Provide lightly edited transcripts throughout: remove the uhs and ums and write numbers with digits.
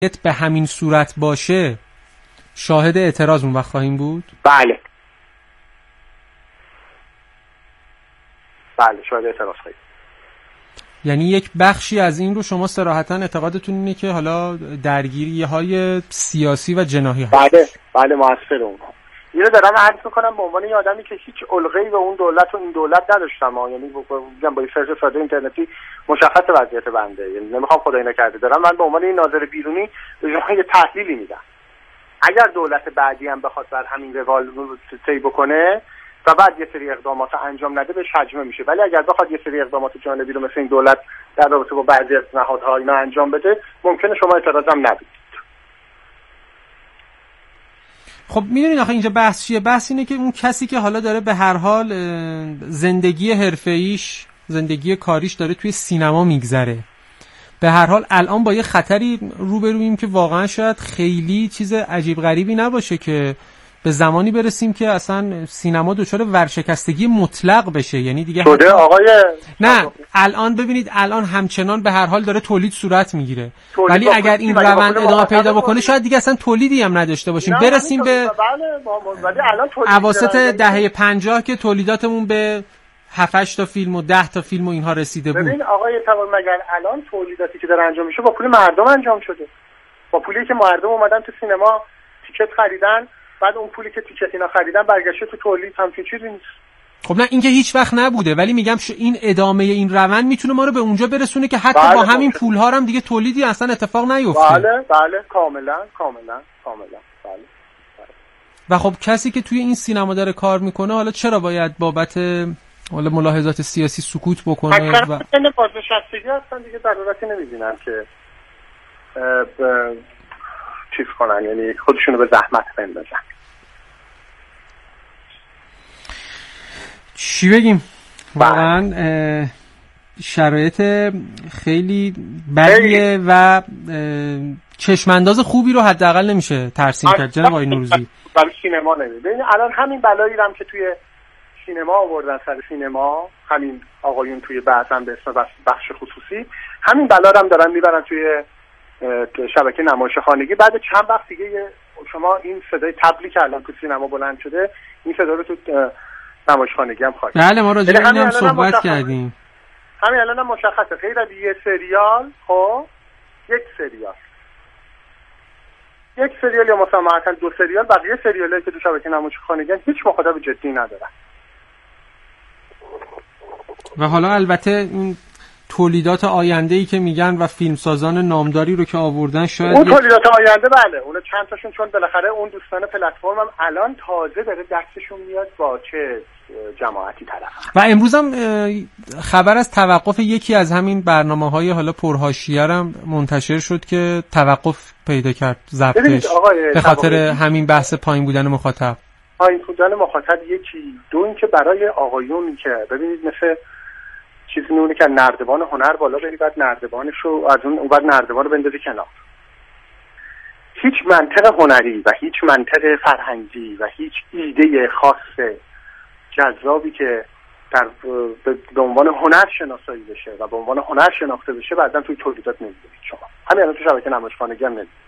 به همین صورت باشه شاهد اعتراض اون وقت خواهیم بود؟ بله شاهد اعتراض خواهیم. یعنی یک بخشی از این رو شما صراحتاً اعتقادتون اینه که حالا درگیری‌های سیاسی و جناحی هست؟ بله مؤثر اونها. اینو دارم عرض میکنم به عنوان یه آدمی که هیچ الغه‌ای به اون دولت و این دولت نداشتم، یعنی میگم با سرچ ساده اینترنتی مشخص وضعیت بنده، یعنی نمیخوام خدای نکرده دارم من به عنوان این ناظر بیرونی به شما یه تحلیلی میدم. اگر دولت بعدی هم بخواد بر همین روال طی بکنه و بعد یه سری اقدامات انجام نده بهش حجمه میشه، ولی اگر بخواد یه سری اقدامات جانبی رو مثل این دولت در رابطه با بعضی از نهادها اینا انجام بده ممکنه شما اعتراضم ندید. خب میدونین آخه اینجا بحث چیه؟ بحث اینه که اون کسی که حالا داره به هر حال زندگی حرفه‌ایش، زندگی کاریش داره توی سینما میگذره، به هر حال الان با یه خطری روبرویم که واقعا شاید خیلی چیز عجیب غریبی نباشه که به زمانی برسیم که اصلا سینما دچار ورشکستگی مطلق بشه. یعنی دیگه شده آقای نه الان ببینید الان همچنان به هر حال داره تولید صورت میگیره، ولی اگر این روند ادامه پیدا بکنه شاید دیگه اصلا تولیدی هم نداشته باشیم، برسیم به اواسط دهه 50 که تولیداتمون به 7-8 تا فیلم و 10 تا فیلم و اینها رسیده بود. ببین آقای توان مگر الان تولیداتی که داره انجام میشه با پول مردم انجام شده، با پولی که مردم اومدن تو سینما تیکت خریدن، بعد اون پولی که تیکت اینا خریدن برگشته تو تولید، همچین چیزی نیست. خب نه این که هیچ وقت نبوده، ولی میگم این ادامه این روند میتونه ما رو به اونجا برسونه که حتی با همین پول‌ها هم دیگه تولیدی اصلا اتفاق نیفته. بله کاملا بله. و خب کسی که توی این سینما داره کار میکنه حالا چرا باید بابت حالا ملاحظات سیاسی سکوت بکنه؟ و بازنشستگی هستن دیگه، ضرورتی نمیبینن که چیز کنن، یعنی خودشونو به زحمت بندازن. چی بگیم؟ واقعا شرایط خیلی بدیه و چشمانداز خوبی رو حداقل نمیشه ترسیم کرد جناب آقای نوروزی. برای سینما نمیده. الان همین بلایی هم که توی سینما آوردن سر سینما، همین آقایون توی بعضا به اسم بخش خصوصی، همین بلا هم دارن میبرن توی شبکه نمایشخانگی. بعد چند وقت دیگه شما این صدای تبلی که الان تو سینما بلند شده، این صدا رو تو نمایشخانگی هم خواهید. بله ما راجع به این هم صحبت کردیم. همین الان هم مشخصه غیر از یه سریال، خب یک سریال یا مثلا معطل 2 سریال، بقیه سریالایی که تو شبکه نمایشخانگی هیچ مخاطب جدی ندارن. و حالا البته این تولیدات آینده‌ای که میگن و فیلمسازان نامداری رو که آوردن شاید اون تولیدات آینده بله اون چند تاشون، چون بالاخره اون دوستان پلتفرم هم الان تازه داره دستشون میاد با چه جماعتی طرف. و امروز هم خبر از توقف یکی از همین برنامه‌های حالا پرحاشیه هم منتشر شد که توقف پیدا کرد ضبطش به خاطر همین بحث پایین بودن مخاطب. پایین بودن مخاطب یکی، دو اینکه برای آقایون که ببینید مثل چیزی میونه که نردبان هنر بالا بری، بعد نردبانشو از اون بعد نردبان رو بندازی کنار. هیچ منطق هنری و هیچ منطق فرهنگی و هیچ ایده خاص جذابی که در به عنوان هنر شناسایی بشه و به عنوان هنر شناخته بشه بعداً توی تولیدات نمی‌بینید شما. همین الان تو شبکه نمایشخانگی هم نمی‌بینید.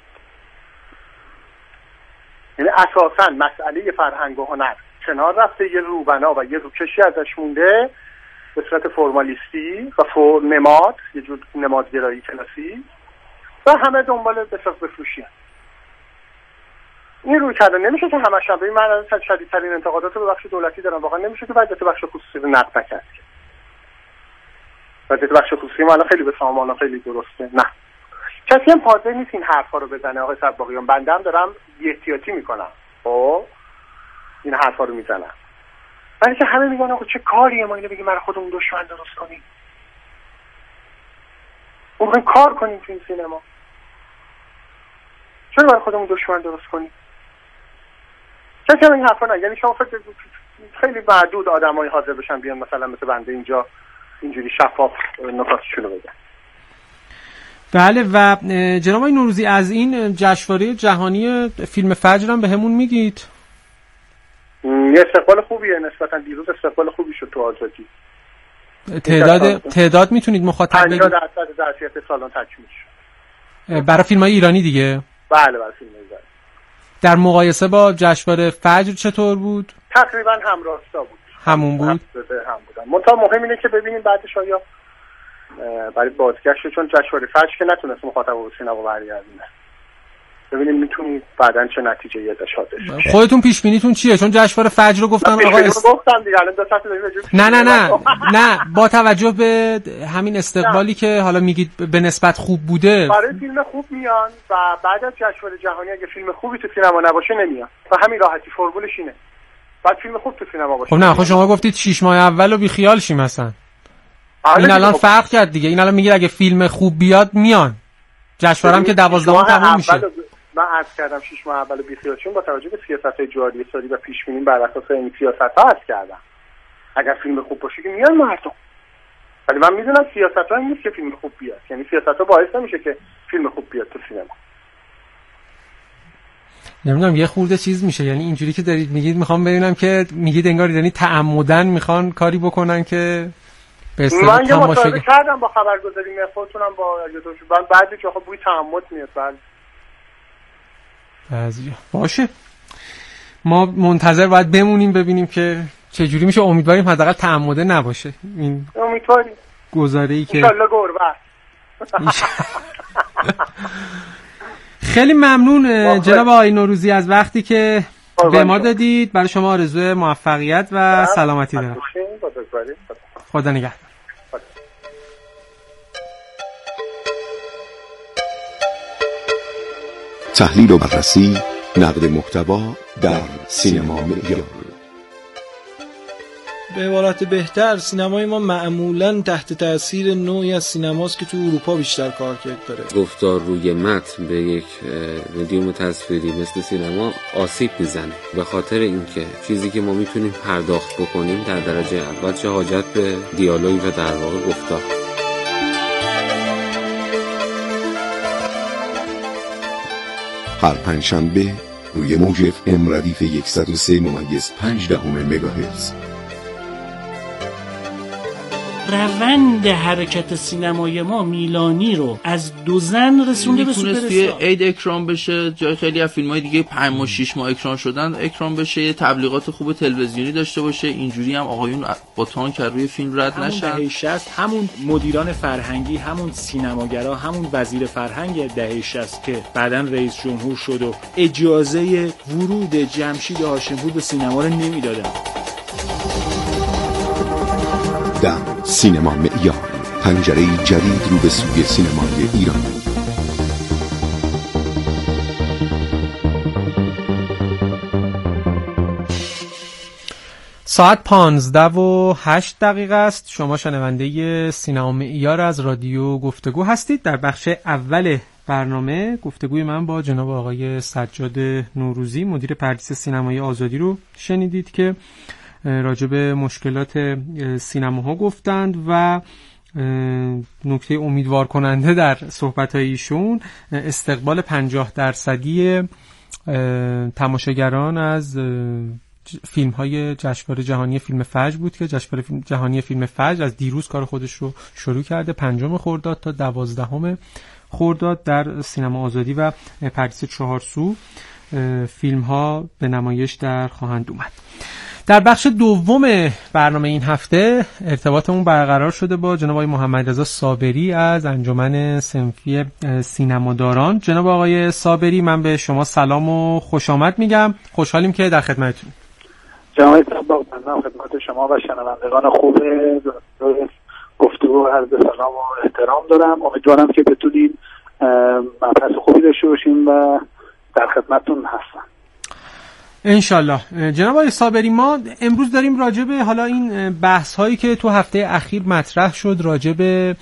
یعنی اساساً مسئله فرهنگ و هنر کنار رفته، یه روبنا و یه روکشی ازش مونده به صورت فرمالیستی و نماد، یه جور نمادگرایی کلاسی، و همه دنبال بفروشی هست. این روی کرده نمیشه که همش هم ببین، من از شدیدترین انتقادات رو به بخش دولتی دارم، واقعا نمیشه که وضعیت بخش خصوصی رو نقد نکرد. وضعیت بخش خصوصی ما الان خیلی به سامان خیلی درسته. نه کسی هم حاضر نیست این حرفا رو بزنه. آقای صباغیان بنده هم دارم بی‌احتیاطی میکنم، خب این حرفا رو میزنم، ولی که همه میگن آقا چه کاریه ما اینو بگیم برای خودمون دشمن درست کنیم، اون کار کنیم تو این سینما، چرا برای خودمون دشمن درست کنیم؟ کسی هم این حرفا نه. یعنی شما خیلی معدود آدمای حاضر بشن بیان مثلا مثل بنده اینجا اینجوری شفاف نکاتشون رو بگن. بله. و جناب آقای نوروزی از این جشنواره جهانی فیلم فجر هم بهمون میگید؟ یه استقبال خوبیه، نسبتا دیروز استقبال خوبی شد تو آزادی. تعداد میتونید مخاطب بگید؟ 50% ظرفیت سالن تکمیل شد. برای فیلم‌های ایرانی دیگه؟ بله برای فیلم ایرانی. در مقایسه با جشنواره فجر چطور بود؟ تقریبا همراستا بود. همون بود؟ هم بودن. منتها مهم اینه که ببینیم بعدش آیا برای بازگشت، چون جشنواره فجر که نتونست مخاطب و سینما برگردونه، ببینیم میتونید بعدن چه نتیجه‌ای ازش حاصل. خودتون پیش بینیتون چیه؟ چون جشنواره فجر رو گفتن آقا گفتم دیگه الان 2 ساعت نه با توجه به همین استقبالی که حالا میگید به نسبت خوب بوده، برای فیلم خوب میان و بعد از جشنواره جهانی اگه فیلم خوبی تو سینما نباشه نمیان و همین راحتی فرمولش اینه. بعد فیلم خوب تو سینما باشه. خب نه خب شما گفتید 6 ماه اولو بی خیال شیم مثلا. این الان فرق کرد دیگه. این الان میگه اگه فیلم خوب بیاد میان. جشنواره هم که 12 تموم میشه. من عرض کردم 6 ماه اول بی خیال شیم با توجه به سیاست‌های جاری سازی و پیش بینی بر اساس این سیاست‌ها عرض کردم. اگر فیلم خوب باشه که میان مردم. ولی من میدونم سیاست‌ها این نیست که فیلم خوب بیاد. یعنی سیاست‌ها باعث نمیشه که فیلم خوب بیاد تو سینما. نمیدونم یه خورده چیز میشه. یعنی اینجوری که دارید میگید میخوام ببینم که میگید انگار یعنی تعمدن میخوان کاری بکنن که به اصطلاح من یه مصاحبه کردم با خبرگزاری خودتونم با یوتیوب بعضی جاها بوی تعمد میاد. بعضی باشه ما منتظر باید بمونیم ببینیم که چه جوری میشه. امیدواریم حداقل تعمده نباشه. این امیدواریم گزاره‌ای که ان شاء الله گربه. خیلی ممنون جناب آقای نوروزی از وقتی که به ما دادید. برای شما آرزوی موفقیت و سلامتی دارم. خدا نگهدار. تحلیل و بررسی، نقد محتوا در سینما معیار. به عبارت بهتر سینمای ما معمولاً تحت تأثیر نوعی از سینماست که تو اروپا بیشتر کارکرد داره. گفتار روی متن به یک مدیوم تصویری مثل سینما آسیب میزنه، به خاطر اینکه چیزی که ما میتونیم پرداخت بکنیم در درجه اول چه حاجت به دیالوگ و در واقع گفتار. هر پنجشنبه روی موج FM ردیف 103.5 مگاهرتز. روند حرکت سینمای ما میلانی رو از 2 زن رسونده به سوپر استار. عید اکران بشه، جای خیلی از فیلم‌های دیگه 5 ماه 6 ماه اکران شدن اکران بشه، یه تبلیغات خوب تلویزیونی داشته باشه، اینجوری هم آقایون با تانک روی فیلم رد نشن. دهه 60 همون مدیران فرهنگی، همون سینماگرا، همون وزیر فرهنگ دهه 60 که بعداً رئیس جمهور شد و اجازه ورود جمشید هاشمپور به سینما رو نمیدادن. در سینما معیار، پنجره جدید رو به سوی سینمای ایران. ساعت 15:08 است. شما شنونده سینما معیار از رادیو گفتگو هستید. در بخش اول برنامه گفتگوی من با جناب آقای سجاد نوروزی مدیر پردیس سینمای آزادی رو شنیدید که راجع به مشکلات سینماها گفتند و نکته امیدوار کننده در صحبت‌های ایشون استقبال 50% تماشاگران از فیلم‌های جشنواره جهانی فیلم فجر بود که جشنواره جهانی فیلم فجر از دیروز کار خودش رو شروع کرده. 5 خرداد تا 12 خرداد در سینما آزادی و پردیس چهارسو فیلم‌ها به نمایش در خواهند اومد. در بخش دوم برنامه این هفته ارتباطمون برقرار شده با جناب آقای محمد رضا صابری از انجمن صنفی سینماداران. جناب آقای صابری، من به شما سلام و خوش آمد میگم. خوشحالیم که در خدمتتونیم. جناب صاحب، من خدمت شما و شنوندگان خوب گفتگو عرض سلام و احترام دارم. امیدوارم که بتونیم مبحث خوبی داشته باشیم و در خدمتتون هستم. انشالله. جناب آقای صابری، ما امروز داریم راجع به حالا این بحث هایی که تو هفته اخیر مطرح شد راجع به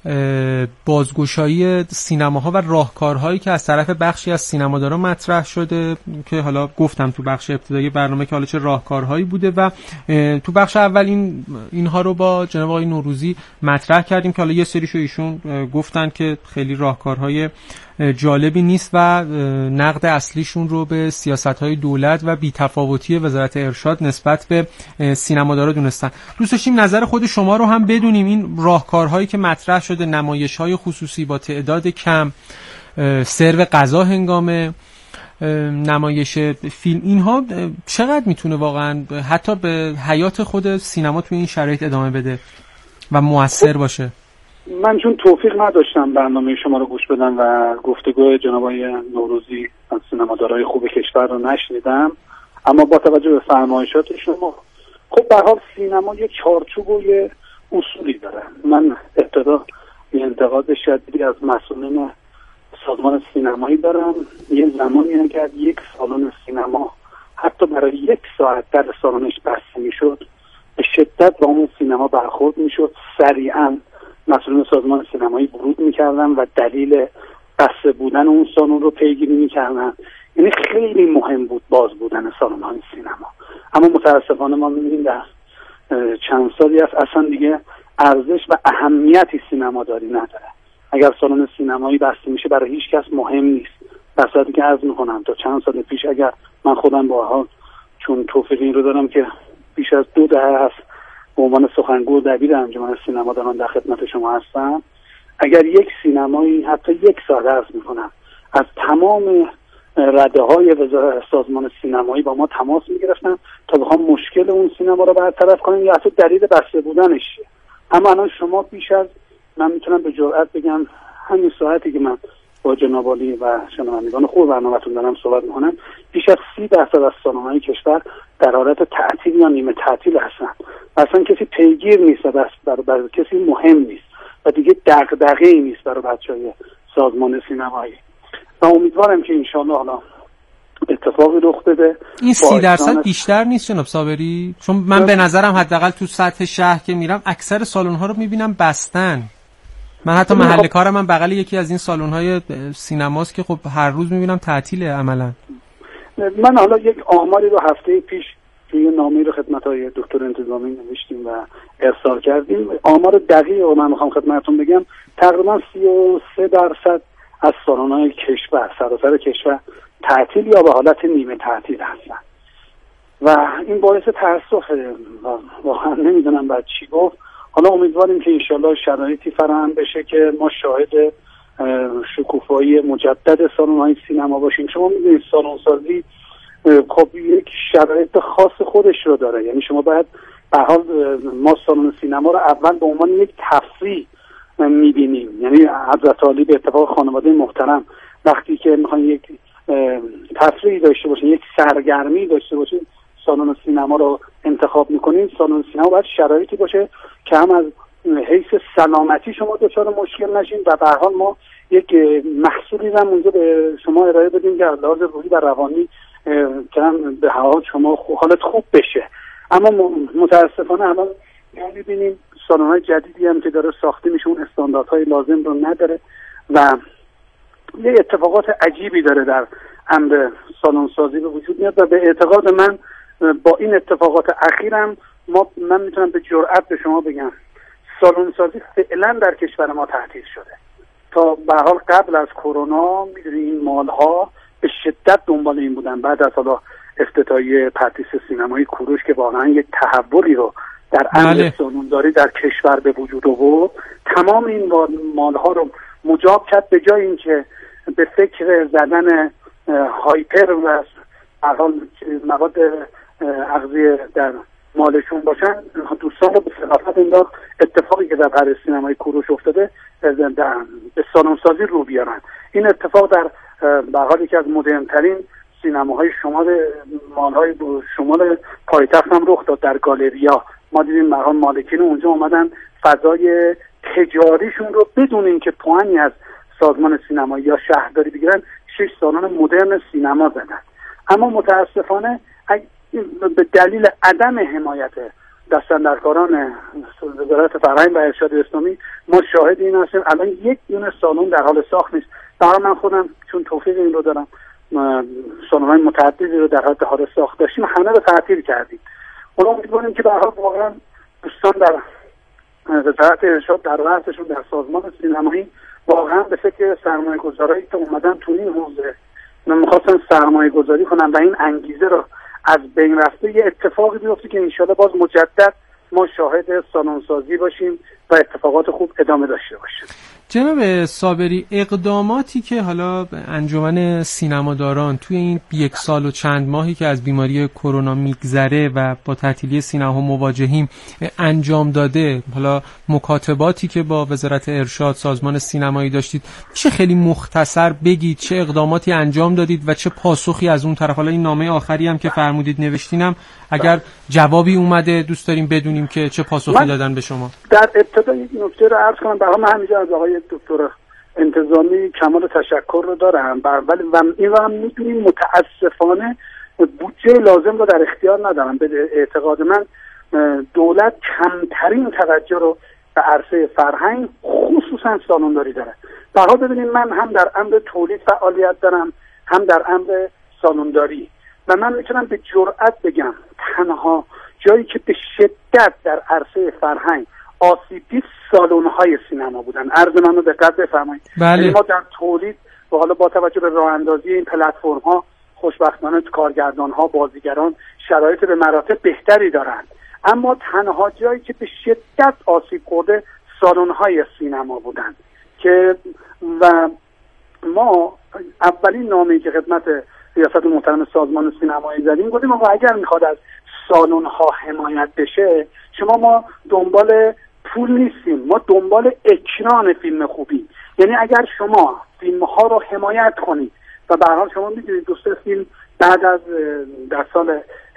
بازگشایی سینماها و راهکارهایی که از طرف بخشی از سینماداران مطرح شده که حالا گفتم تو بخش ابتدایی برنامه که حالا چه راهکارهایی بوده و تو بخش اول اینها رو با جناب آقای نوروزی مطرح کردیم که حالا یه سریشو ایشون گفتن که خیلی راهکارهای جالبی نیست و نقد اصلیشون رو به سیاست‌های دولت و بی‌تفاوتی وزارت ارشاد نسبت به سینمادارا دونستن. دوست داشتیم نظر خود شما رو هم بدونیم. این راهکارهایی که مطرح شده، نمایش‌های خصوصی با تعداد کم، سرو غذا هنگام نمایش فیلم، اینها چقدر میتونه واقعا حتی به حیات خود سینما توی این شرایط ادامه بده و مؤثر باشه؟ من چون توفیق نداشتم برنامه شما رو گوش بدم و گفتگوی جناب آقای نوروزی از سینمادارای خوب کشور رو نشنیدم، اما با توجه به فرمایشات شما، خب به هر حال سینما یه چارچوب و یه اصولی داره. من ابتدا یه انتقاد شدیدی از مسئولین سازمان سینمایی دارم. یه زمانی اگر یک سالن سینما حتی برای 1 ساعت در سالنش بسته میشد، به شدت با اون سینما برخورد میشد، سریعا مسئولین سازمان سینمایی ورود میکردن و دلیل بسته بودن اون سالن رو پیگیری میکردن. یعنی خیلی مهم بود باز بودن سالن‌های سینما. اما متاسفانه ما می‌بینیم در چند سالی است اصلا دیگه ارزش و اهمیتی سینماداری نداره. اگر سالن سینمایی بسته میشه برای هیچ کس مهم نیست. در صورتی که عرض میکنم تا چند سال پیش، اگر من خودم با حال چون توفیق این رو دارم که بیش از 2 دهه هست به عنوان سخنگو دبیر انجمن سینماداران در خدمت شما هستم، اگر یک سینمایی حتی 1 ساعت عرض میکنم از تمام رده‌های وزارت سازمان سینمایی با ما تماس میگرفتن تا بخوام مشکل اون سینما رو برطرف کنیم یا حتی دلیل بسته بودنش. اما الان شما بیش از، من میتونم به جرئت بگم همین ساعتی که من با جناب عالی و شنوندگان خوب برنامه‌تون دارم صحبت می‌کنم، بیش از 30% از سالن‌های کشور در حالت تعطیل یا نیمه تعطیل هستن. اصلا کسی پیگیر نیست و برای کسی مهم نیست و دیگه دغدغه‌ای نیست برای بچه‌های سازمان سینمایی. و امیدوارم که انشالله حالا اتفاقی رخ بده. این 30% بیشتر نیست جناب صابری؟ چون من به نظرم حداقل تو سطح شهر که میرم اکثر سالن‌ها رو میبینم بستن. من حتی محل کارم من بغل یکی از این سالن‌های سینماست که خب هر روز میبینم تعطیله عملا. من حالا یک آماری رو هفته پیش توی نامه‌ای رو خدمت‌های دکتر انتظامی نوشتیم و ارسال کردیم. آمار دقیق رو من می‌خوام خدمتتون بگم. تقریبا 33% از سالن‌های کشور، سراسر کشور تعطیل یا به حالت نیمه تعطیل هستن و این باعث تأسفه. واقعا نمیدونم بعد چی گفت. حالا امیدواریم که انشالله شرایطی فراهم بشه که ما شاهد شکوفایی مجدد سالن‌های سینما باشیم. شما میدونید سالن‌سازی خب یک شرایط خاص خودش رو داره. یعنی شما باید به حال ما سالن سینما رو اول به عنوان یک تفریح میبینیم. یعنی حضرت عالی به اتفاق خانواده محترم وقتی که میخوان یک تفریح داشته باشین، یک سرگرمی داشته باشین، سالن سینما رو انتخاب میکنین. سالن سینما باید شرایطی باشه که هم از حیث سلامتی شما دچار مشکل نشین و به هر حال ما یک محصولی هم اونجا به شما ارائه بدیم که لحاظ روحی و روانی که هم به حال شما حالت خوب بشه. اما متاسفانه الان می‌بینیم سالن‌های جدیدی هم که داره ساخته میشه اون استانداردهای لازم رو نداره و یه اتفاقات عجیبی داره در امر سالن‌سازی به وجود میاد و به اعتقاد من با این اتفاقات اخیرم من میتونم به جرئت به شما بگم سالن‌سازی فعلا در کشور ما تعطیل شده. تا به حال قبل از کرونا میدونید این مالها به شدت دنبال این بودن. بعد از حالا افتتاحیه پرتیس سینمایی کوروش که واقعا یک تحولی رو در امر سالن‌داری در کشور به وجود آورد، تمام این مالها رو مجاب کرد به جای اینکه به فکر زدن هایپر و حال مواد اغذیه در مالشون باشن، دوستان رو به صرافت انداخت. اتفاقی که در پرتیس سینمایی کوروش افتاده به سالن‌سازی رو بیارن. این اتفاق در حالی که از مدرن‌ترین سینماهای مالهای شمال پایتخت هم رخ داد. در گالریا ما دیدیم مرحوم مالکین اونجا اومدن فضای تجاریشون رو بدون اینکه پوانی از سازمان سینمایی یا شهرداری بگیرن 6 سالن مدرن سینما زدن. اما متاسفانه به دلیل عدم حمایت دستاندرکاران وزارت فرهنگ و ارشاد اسلامی ما شاهد این هستیم الان یک دونه سالن در حال ساخت نیست. برای من خودم چون توفیق این رو دارم سالن‌های متعددی رو در حال ساخت داشتیم، همه رو تعطیل کردیم. اون امیدواریم که به هر حال واقعا دوستان در وزارت ارشاد در رأسشون در سازمان سینمایی واقعا به فکر سرمایه‌گذارایی که اومدن تو این حوزه می‌خواستن سرمایه‌گذاری کنن و این انگیزه رو از بین رفته، یه اتفاقی بیفته که انشالله باز مجدد ما شاهد سالن‌سازی باشیم و اتفاقات خوب ادامه داشته باشه. جناب صابری، اقداماتی که حالا انجمن سینماداران توی این 1 سال و چند ماهی که از بیماری کرونا میگذره و با تعطیلی سینما مواجهیم انجام داده، حالا مکاتباتی که با وزارت ارشاد، سازمان سینمایی داشتید، میشه خیلی مختصر بگید چه اقداماتی انجام دادید و چه پاسخی از اون طرف؟ حالا این نامه آخری هم که فرمودید نوشتینم اگر جوابی اومده دوست داریم بدونیم که چه پاسخی دادن به شما. در ابتدا یک نکته رو عرض کنم، برای من همینجا از آقای دکتر انتظامی کمال تشکر رو دارم، ولی این رو هم میدونیم متاسفانه بودجه لازم رو در اختیار ندارم. به اعتقاد من دولت کمترین توجه رو به عرصه فرهنگ خصوصا سالنداری داره. برای ببینید من هم در امر تولید فعالیت دارم هم در امر سالنداری و من میتونم به جرئت بگم تنها جایی که به شدت در عرصه فرهنگ آسیب دید سالن‌های سینما بودن. عرض من رو دقت بفرمایید. بله. ما در تولید و حالا با توجه به راه اندازی این پلتفرم‌ها خوشبختانه کارگردان‌ها، بازیگران شرایط به مراتب بهتری دارند، اما تنها جایی که به شدت آسیب خورده سالن‌های سینما بودن که و ما اولین نامه‌ای که خدمت ریاست محترم سازمان سینمایی زدیم گفتیم آقا اگر میخواد از سالن‌ها حمایت بشه ما دنبال پول نیستیم، ما دنبال اکران فیلم خوبی. یعنی اگر شما فیلم‌ها رو حمایت کنید و به هر حال شما می‌دونید دوست فیلم بعد از در سال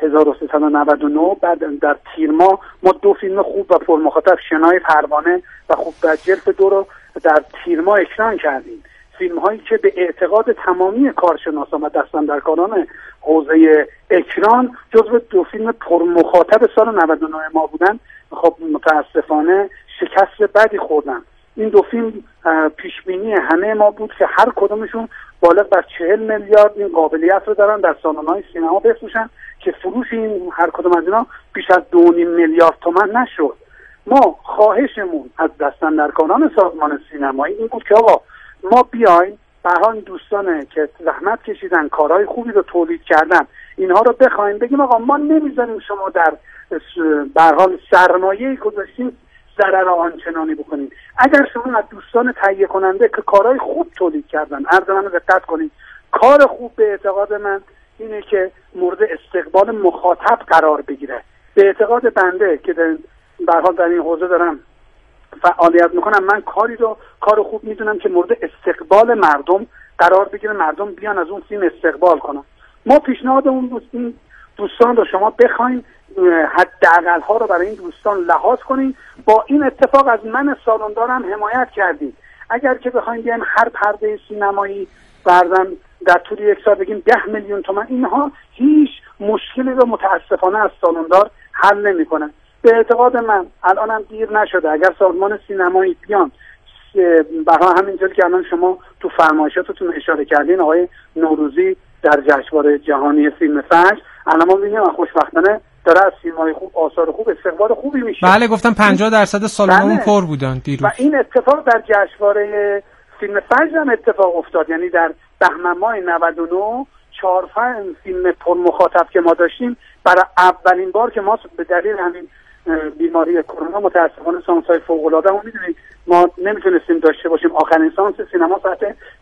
1399 بعد در تیر ماه ما 2 فیلم خوب و پرمخاطب شنای پروانه و خوب در جلف 2 رو در تیر ماه اکران کردیم. فیلم هایی که به اعتقاد تمامی کارشناسان و دستاندرکاران حوزه اکران جزو 2 فیلم پرمخاطب سال 99 ما بودن، خب متاسفانه شکست بدی خوردن. این 2 فیلم پیش بینی همه ما بود که هر کدومشون بالغ بر 40 میلیارد این قابلیت رو دارن در سالن‌های سینما بفروشن که فروش این هر کدوم از اینا بیش از 2.5 میلیارد تومان نشد. ما خواهشمون از دستاندرکاران سازمان سینمایی این بود که آقا ما بیایم برای دوستانه که زحمت کشیدن کارهای خوبی رو تولید کردن اینها رو بخوایم بگیم آقا ما نمیذاریم شما در برحال سرمایه‌ای گذاشتیم ضرر آنچنانی بکنید. اگر شما از دوستان تهیه کننده که کارهای خوب تولید کردن عرض منو دقت کنید، کار خوب به اعتقاد من اینه که مورد استقبال مخاطب قرار بگیره. به اعتقاد بنده که برحال در این حوزه دارم فعالیت میکنم، من کار خوب میدونم که مورد استقبال مردم قرار بگیره، مردم بیان از اون فیلم استقبال کنن. ما پیشنهاد اون دوستان رو شما بخواین حداقل ها رو برای این دوستان لحاظ کنین. با این اتفاق از من سالندارم حمایت کردید. اگر که بخوایم بیایم هر پرده سینمایی بردن در طول 1 سال بگیم 10 میلیون تومان، اینها هیچ مشکلی رو متاسفانه از سالندار حل نمیکنن. به اعتقاد من الانم دیر نشده، اگر سازمان سینمایی بیان برای همینجوری که الان شما تو فرمایشاتتون اشاره کردین، آقای نوروزی در جشنواره جهانی فیلم فجر الان ما می‌بینیم خوشبختانه داره از فیلم‌های خوب، آثار خوب استقبال خوبی میشه. بله گفتم 50% سالن‌هامون پر بودن دیروز. و این اتفاق در جشنواره فیلم فجر هم اتفاق افتاد. یعنی در بهمن ماه 99 4 فیلم پرمخاطب که ما داشتیم برای اولین بار که ما به دلیل همین بیماری کرونا متاسفانه سانس‌های فوق‌العاده رو می‌دونید ما نمیتونستیم داشته باشیم. آخرین سانس سینما ساعت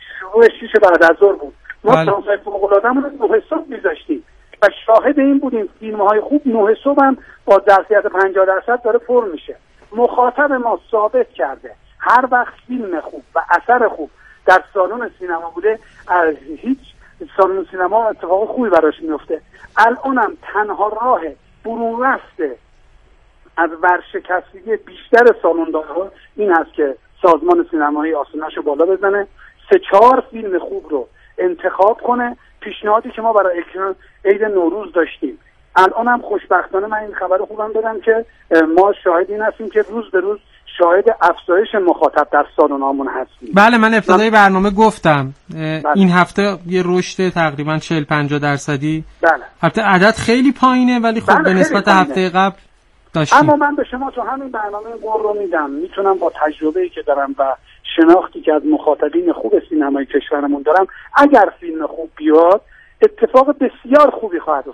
6 بعد از ظهر بود. ما سانس‌های فوق‌العاده‌مون رو 9 صبح می‌ذاشتیم و شاهد این بودیم فیلم‌های خوب 9 صبح هم با ظرفیت 50% داره پر میشه. مخاطب ما ثابت کرده هر وقت فیلم خوب و اثر خوب در سالن سینما بوده از هیچ سالن سینما اتفاق خوبی براش میفته. الانم تنها راه برون رفته از ورشکستگی بیشتر سالندارها این هست که سازمان سینمایی آستیناشو بالا بزنه، 3-4 فیلم خوب رو انتخاب کنه. پیشنهادی که ما برای اکران عید نوروز داشتیم، الان هم خوشبختانه من این خبر خوبم بدم که ما شاهد این هستیم که روز به روز شاهد افزایش مخاطب در سالن‌هامون هستیم. بله من ابتدای برنامه گفتم این هفته یه رشد تقریبا 40-50%. بله. البته عدد خیلی پایینه ولی خب به نسبت هفته قبل داشتیم. اما من به شما تو همین برنامه قول رو میدم، میتونم با تجربه‌ای که دارم و شناختی که از مخاطبین خوب سینمای کشورمون دارم، اگر فیلم خوب بیاد اتفاق بسیار خوبی خواهد افتاد.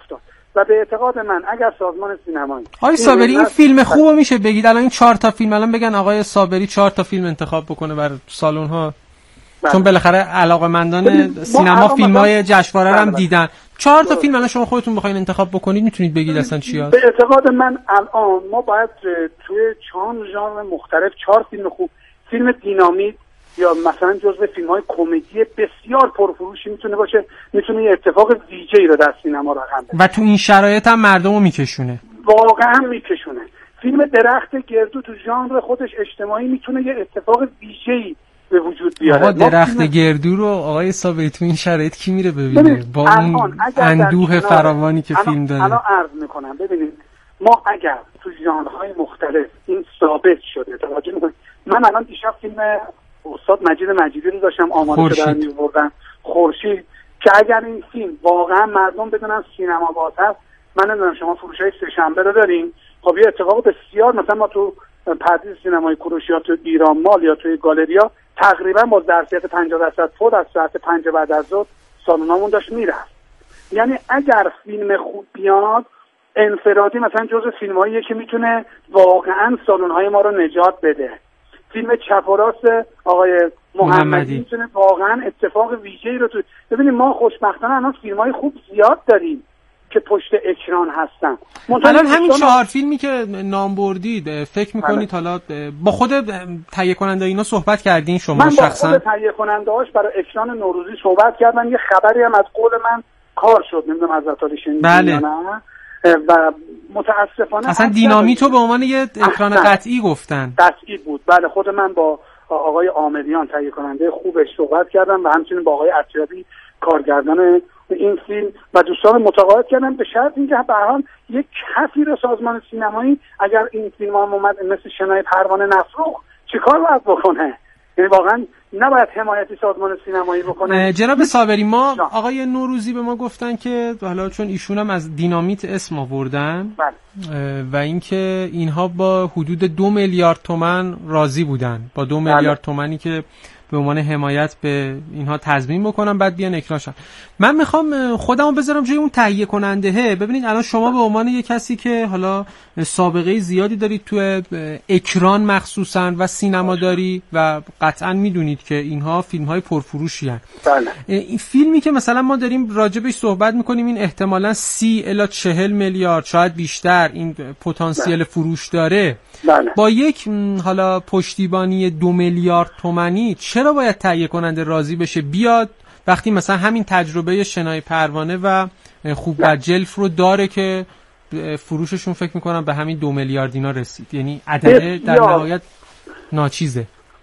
و به اعتقاد من اگر سازمان سینمایی آقای صابری این فیلم خوبو میشه بگید الان این 4 تا فیلم الان بگن آقای صابری 4 تا فیلم انتخاب بکنه برای سالن ها، چون بالاخره علاقه‌مندان سینما فیلم‌های جشنواره هم دیدن. 4 تا فیلم الان شما خودتون بخواید انتخاب بکنید میتونید بگید اصلا چی هست؟ به اعتقاد من الان ما باید توی 4 ژانر مختلف 4 فیلم خوب، فیلم دینامیت یا مثلا جزو فیلم‌های کمدی بسیار پرفروشی میتونه باشه، میتونه یه اتفاق ویژه‌ای رو در سینما رقم بزنه و تو این شرایط هم مردمو میکشونه، واقعا میکشونه. فیلم درخت گردو تو ژانر خودش اجتماعی میتونه یه اتفاق ویژه‌ای به وجود بیاره. آقا درخت گردو رو آقای صابری تو این شرایط کی میره ببینه با اون اندوه فراوانی که فیلم داره؟ الان عرض میکنم ببینید، ما اگر تو ژانرهای مختلف این ثابت شده، توجه میکنید، من الان دیشب فیلم استاد مجید مجیدی رو داشتم آماده شده می‌بردم، خورشید، که اگر این فیلم واقعا مردم بدونن سینما باز هست، من نمیدونم شما فروش‌های سه‌شنبه رو دارین، خب یه اتفاق بسیار مثلا ما تو پردیس سینمای کوروش یا تو ایران مال یا توی گالریا تقریبا با ظرفیت 50% فوت از ساعت 5 بعد از ظهر سالنامون داشت میرفت. یعنی اگر فیلم خوب بیاد انفرادی مثلا جزو فیلماییه که میتونه واقعا سالن‌های ما رو نجات بده. فیلم چپ و راست آقای محمدی میتونه واقعا اتفاق ویژه‌ای رو تو ببینید. ما خوشبختانه الان فیلم‌های خوب زیاد داریم که پشت اکران هستن. الان همین 4 فیلمی که نام بردید فکر میکنید حالا با خود تهیه کننده اینا صحبت کردین شما من شخصا؟ من با خود تهیه کننده هاش برای اکران نوروزی صحبت کردم، یه خبری هم از قول من کار شد، نمیدونم از عطاری شنیدین یا نه، و متاسفانه اصلا دینامیتو به عنوان یه اکران قطعی گفتن. قطعی بود، بله. خود من با آقای عامریان تهیه کننده خوبش صحبت کردم و همچنین با آقای عطیابی کارگردان این فیلم و دوستان متقاعد کردم به شرط اینکه به هر حال یک کسی رو سازمان سینمایی اگر این فیلم هم اومد مثل شنای پروانه نفروخ چیکار باید بکنه؟ یعنی واقعا نباید حمایتی سازمان سینمایی بکنه. جناب صابری، ما آقای نوروزی به ما گفتن که حالا چون ایشون هم از دینامیت اسم آوردن و اینکه اینها با حدود 2 میلیارد تومان راضی بودن، با 2 میلیارد تومانی که به عنوان حمایت به اینها تضمین بکنم بعد بیان اکران شن. من میخوام خودمو بذارم جای اون تهیه کننده. ببینید الان شما به عنوان یک کسی که حالا سابقه زیادی دارید تو اکران مخصوصا و سینما داری و قطعا میدونید که اینها فیلم‌های پرفروشی هستند. بله. این فیلمی که مثلا ما داریم راجبش صحبت میکنیم این احتمالاً 30 الی 40 میلیارد شاید بیشتر این پتانسیل فروش داره. بله. با یک حالا پشتیبانی 2 میلیارد تومانی چرا باید تهیه کننده راضی بشه بیاد وقتی مثلا همین تجربه شنای پروانه و خوب بجلف رو داره که فروششون فکر میکنم به همین 2 میلیارد اینا رسید؟ یعنی عدده در نهایت ناچیزه.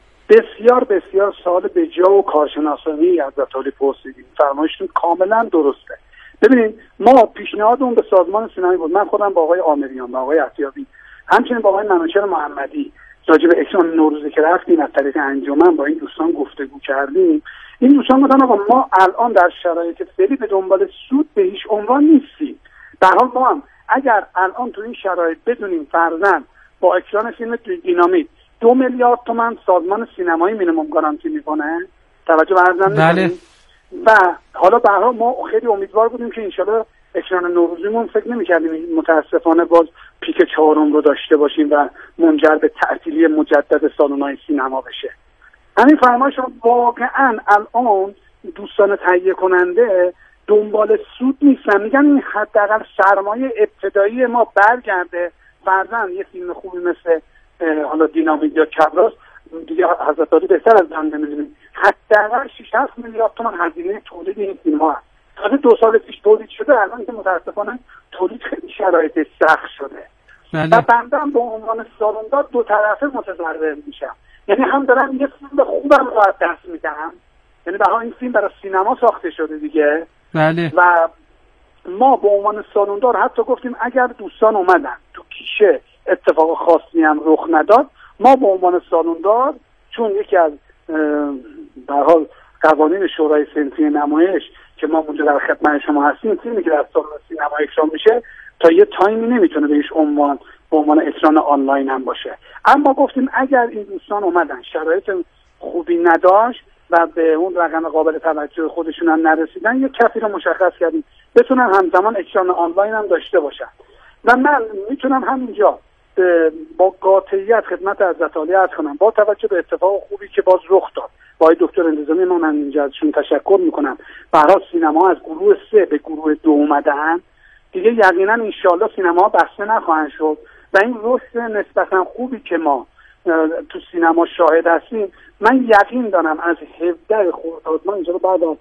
بسیار بسیار سوال به جا و کارشناسانی از عطاری پرسیدیم، فرمایشتون کاملا درسته. ببینید ما پیشنهادمون به سازمان سینمایی بود، من خودم با آقای عامریان و آقای عطیابی همچنین با آقای منوچهر محمدی راجع به اکران نوروزی که رفتیم از طریق انجمن با این دوستان گفتگو کردیم. این دوستان گفتن آقا ما الان در شرایط فعلی به دنبال سود به هیچ عنوان نیستیم. در حال ما هم اگر الان تو این شرایط بدونیم فرضاً با اکران فیلم دینامیت 2 میلیارد تومان سازمان سینمایی مینیمم گارانتی میکنه، توجه بردن میکنیم و حالا به هر حال ما خیلی امیدوار بودیم که انشالله اکران نوروزیمون فکر نمی‌کردیم متاسفانه باز پیک 4 رو داشته باشیم و منجر به تعطیلی مجدد سالن‌های سینما بشه. همین فرمایش واقعا الان دوستان تهیه کننده دنبال سود نیستن، میگن این حداقل سرمایه ابتدایی ما برگرده، فرضاً یه فیلم خوبی مثل حالا دینامیت یا کبراس دیگه حضرت عالی بهتر از من می‌دونیم حداقل 6-7 میلیارد تومان هزینه تولید این فیلم‌ها هست. تازه 2 سال پیش تولید شده، الان که متأسفانه تولید خیلی شرایط سخت شده. و بنده هم به عنوان سالندار دو طرفه متضرر میشم، یعنی هم دارم یه فیلم خوبم رو از دست میدم، یعنی به این فیلم برای سینما ساخته شده دیگه. بله. و ما به عنوان سالندار حتی گفتیم اگر دوستان اومدن تو کیشه اتفاق خاصی هم رخ نداد، ما به عنوان سالندار چون یکی از به هر حال قوانین شورای صنفی نمایش که ما اونجا در خدمت شما هستیم، فیلمی که در سالن سینما اکران میشه تا یه تایمی نمیتونه بهش به عنوان اکران آنلاین هم باشه. اما گفتیم اگر این دوستان اومدن شرایط خوبی نداشت، و به اون رقم قابل توجه خودشون هم نرسیدن، یک کفی رو مشخص کردیم بتونن همزمان اکران آنلاین هم داشته باشن. و من میتونم همینجا با قاطعیت خدمت حضرت عالی عرض کنم با توجه به اتفاق خوبی که باز رخ داد با دکتر انتظامی، من اینجا ازشون تشکر میکنم. به هر حال سینما از گروه 3 به گروه 2 اومدن دیگه، یقینا انشالله سینما بسته نخواهند شد و این رشد نسبتا خوبی که ما تو سینما شاهد هستیم، من یقین دارم از 17 خرداد ما اینجا بعد از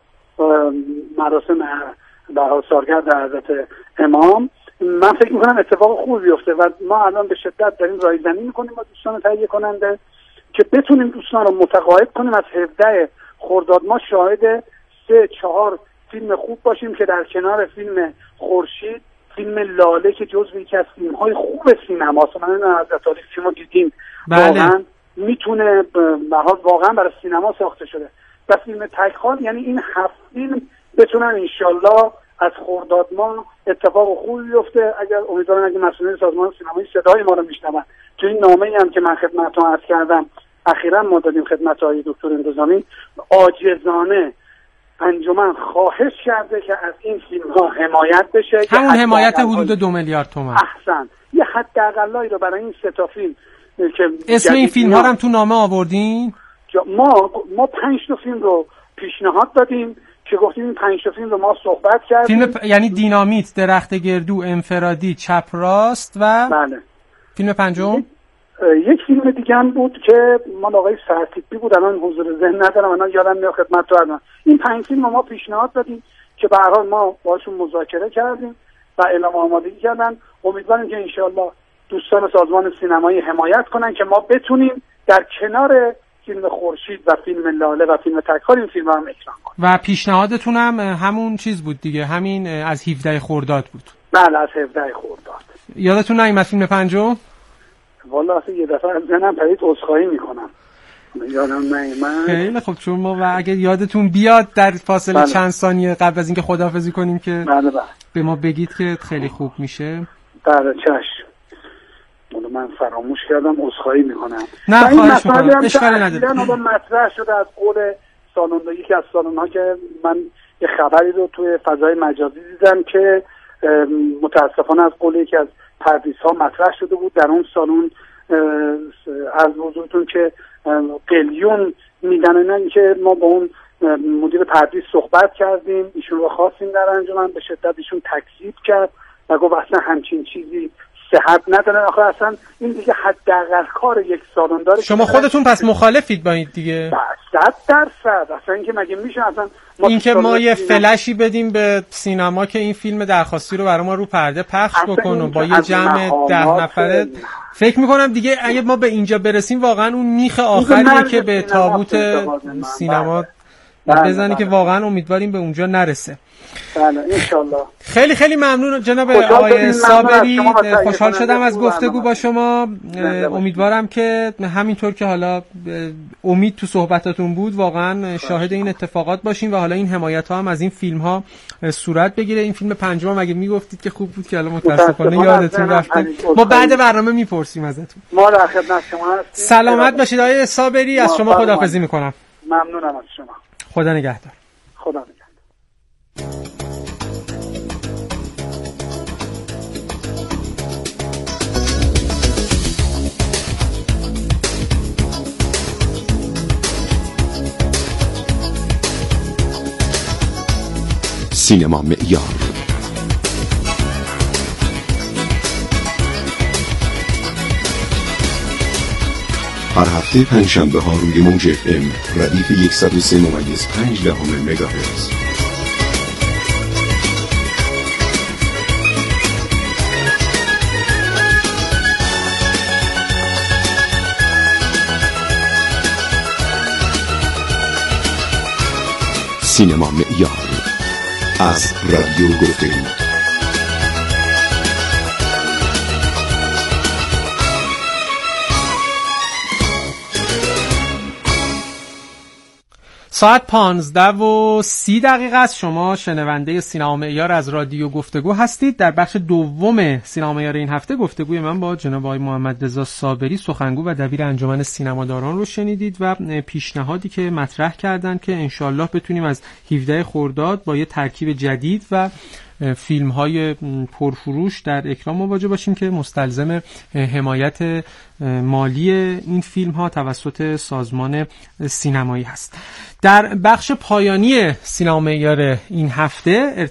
مراسم به سالگرد حضرت امام من فکر میکنم اتفاق خوبی بیفته و ما الان به شدت داریم رایزنی میکنیم با دوستان تهیه کننده که بتونیم دوستان رو متقاعد کنیم از 17 خرداد ما شاهد 3-4 فیلم خوب باشیم که در کنار فیلم خورشید، فیلم لاله که جزو یکی از فیلم‌های خوب سینماست، من حضرت عالی فیلمو دیدیم، واقعا میتونه به حال واقعا برای سینما ساخته شده. و فیلم تکخال، یعنی این 7 فیلم بتونن انشالله از خرداد ما اتفاق خوبی بیفته. اگر امیدوارم اگه مسئولین سازمان سینمایی صدای ما رو میشنون، تو این نامه‌ای هم که من خدمتتون عرض کردم اخیراً ما دادیم خدمت آقای دکتر انتظامی، عاجزانه انجمن خواهش کرده که از این فیلم ها حمایت بشه، همون حمایت حدود 2 میلیارد تومان. احسن، یه حداقلایی رو برای این 3 تا فیلم که اسم این فیلم ها هم تو نامه آوردین. ما 5 تا فیلم رو پیشنهاد دادیم که گفتیم این 5 تا فیلم رو ما صحبت کردیم. یعنی دینامیت، درخت گردو، انفرادی، چپ راست و بله. فیلم پنجم یک فیلم دیگه هم بود که من آقای سرتیپی بود، الان حضور ذهن ندارم، الان یادم میاد خدمت دادم. این 5 فیلم ما پیشنهاد دادیم که به هر حال ما باشون مذاکره کردیم و اعلام آمادگی کردن. امیدواریم که انشالله دوستان سازمان سینمایی حمایت کنن که ما بتونیم در کنار فیلم خورشید و فیلم لاله و فیلم تکخال این فیلم هم اکران کنیم. و پیشنهادتون هم همون چیز بود دیگه، همین از 17 خرداد بود. بله، از 17 خرداد. یادتون نمیاد فیلم پنجم؟ والا اصلا یه دفعه از ذهنم پرید، عذرخواهی میکنم، یادم نمیاد. خیلی خب، چون ما و اگه یادتون بیاد در فاصله چند ثانیه قبل از اینکه خداحافظی کنیم که به ما بگید که خیلی خوب میشه. بله چشم. من فراموش کردم، عذرخواهی میکنم. نه خواهش میکنم، اشکالی نداره. این مطرح شده از قول سالن، یکی از سالن‌ها که من یه خبری رو توی فضای مجازی دیدم که متاسفانه از قول یکی از پردیس‌ها مطرح شده بود در اون سالن از حضورتون که قلیون میدن. این که ما با اون مدیر پردیس صحبت کردیم، ایشون رو خواستیم در انجمن، به شدت ایشون تکذیب کرد و گفت اصلا همچین چیزی صحت نداره. آخه اصلا این دیگه حداقل کار یک سالن داره. شما خودتون پس مخالفید با این دیگه؟ 100%. اصلا اینکه مگه میشه اصلا اینکه ما یه فلشی بدیم به سینما که این فیلم درخواستی رو برای ما رو پرده پخش بکنه با یه جمع 10 نفره، فکر میکنم دیگه اگه ما به اینجا برسیم واقعا اون میخ آخریه که به تابوت سینما بزنی که واقعا امیدواریم به اونجا نرسه. بله انشالله. خیلی خیلی ممنون جناب آقای صابری، خوشحال شدم از گفتگو با شما. امیدوارم که همینطور که حالا امید تو صحبتاتون بود واقعا شاهد این اتفاقات باشیم و حالا این حمایت ها هم از این فیلم ها صورت بگیره. این فیلم پنجم اگه میگفتید که خوب بود که حالا متاسفانه یادتون رفته. ما بعد برنامه میپرسیم ازتون. ما در خدمت شما هستیم. سلامت باشید آقای صابری، از شما خداحافظی میکنم. ممنونم از شما. خدا نگهدار. خدا نگهدار. سینما معیار. هر هفته پنجشنبه ها روی موج FM ردیف 103.5 مگاهرتز. سینما معیار از رادیو گفتگو. ساعت 15:30 است. شما شنونده سینما معیار از رادیو گفتگو هستید. در بخش دوم سینما معیار این هفته گفتگوی من با جناب آقای محمد رضا صابری، سخنگو و دبیر انجمن سینماداران رو شنیدید و پیشنهادی که مطرح کردن که انشالله بتونیم از 17 خرداد با یه ترکیب جدید و فیلم‌های پرفروش در اکران مواجه باشیم که مستلزم حمایت مالی این فیلم‌ها توسط سازمان سینمایی هست. در بخش پایانی سینما معیار این هفته